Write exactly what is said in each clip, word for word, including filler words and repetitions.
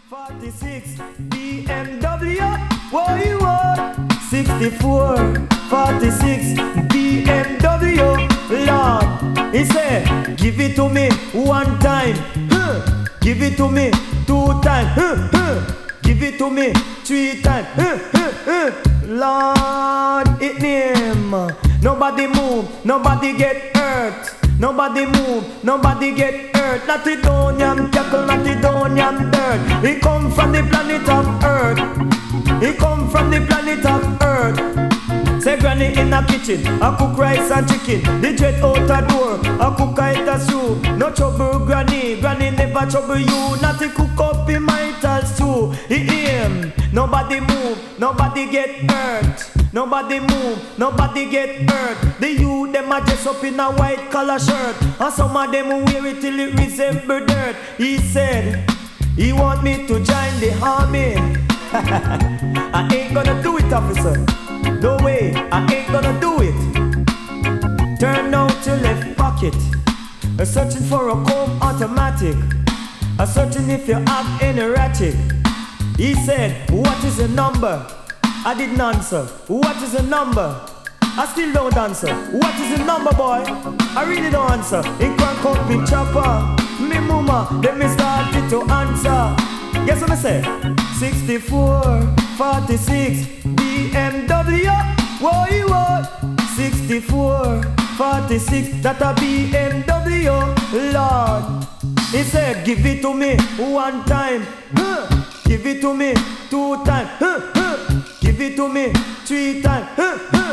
forty-six B M W, what you want? sixty-four, forty-six B M W, Lord. He said, give it to me one time, huh. Give it to me two times, huh, huh. Give it to me three times, huh, huh, huh. Lord, it name. Nobody move, nobody get hurt. Nobody move, nobody get hurt. Not the donium tackle, not the donium dirt. He come from the planet of Earth. He come from the planet of Earth. Say granny in a kitchen, a cook rice and chicken. The jet out a door, a cook a a soup. No trouble granny, granny never trouble you. Not to cook up in my stew. He aim, nobody move, nobody get hurt. Nobody move, nobody get hurt. The youth them a dress up in a white collar shirt, and some of them wear it till it resemble dirt. He said, he want me to join the army. I ain't gonna do it, officer. No way, I ain't gonna do it. Turn out your left pocket, a searching for a comb automatic, a searching if you have any ratchet. He said, what is the number? I didn't answer. What is the number? I still don't answer. What is the number, boy? I really don't answer. In crank up in chopper. Me mama, then me started to answer. Guess what I say? sixty-four, forty-six B M W. What you want? sixty-four, forty-six. That a B M W, Lord. He said, give it to me one time, huh. Give it to me two times, huh, huh. Give it to me three times, huh, huh,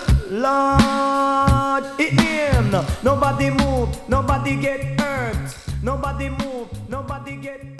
huh. Lord, it him. Nobody move, nobody get hurt. Nobody move, nobody get hurt.